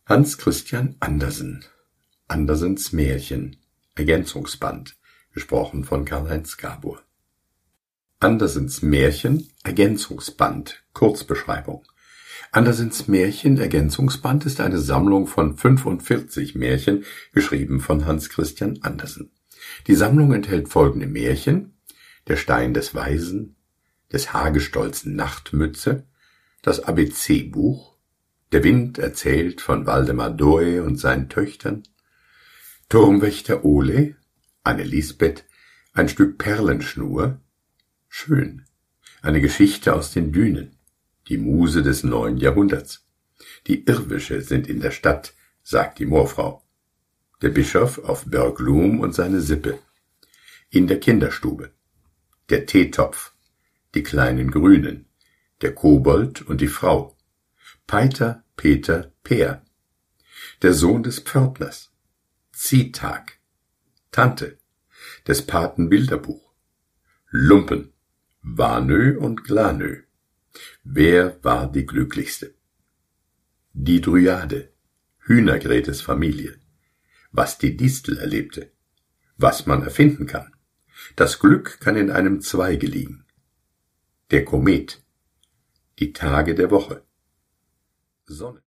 Hans Christian Andersen. Andersens Märchen. Ergänzungsband. Gesprochen von Karl-Heinz Gabor. Andersens Märchen. Ergänzungsband. Kurzbeschreibung. Andersens Märchen Ergänzungsband ist eine Sammlung von 45 Märchen, geschrieben von Hans Christian Andersen. Die Sammlung enthält folgende Märchen: Der Stein des Weisen, des Hagestolzen Nachtmütze, das ABC-Buch, Der Wind erzählt von Waldemar Doe und seinen Töchtern, Turmwächter Ole, Anne-Lisbeth, ein Stück Perlenschnur, Schön, eine Geschichte aus den Dünen, die Muse des 9. Jahrhunderts, die Irrwische sind in der Stadt, sagt die Moorfrau, der Bischof auf Börglum und seine Sippe, in der Kinderstube, der Teetopf, die kleinen Grünen, der Kobold und die Frau, Peiter, Peter, Peer, der Sohn des Pförtners, Ziehtag, Tante, des Paten Bilderbuch, Lumpen, Warnö und Glanö. Wer war die Glücklichste? Die Dryade, Hühnergretes Familie, was die Distel erlebte, was man erfinden kann. Das Glück kann in einem Zweige liegen. Der Komet, die Tage der Woche, Sonne.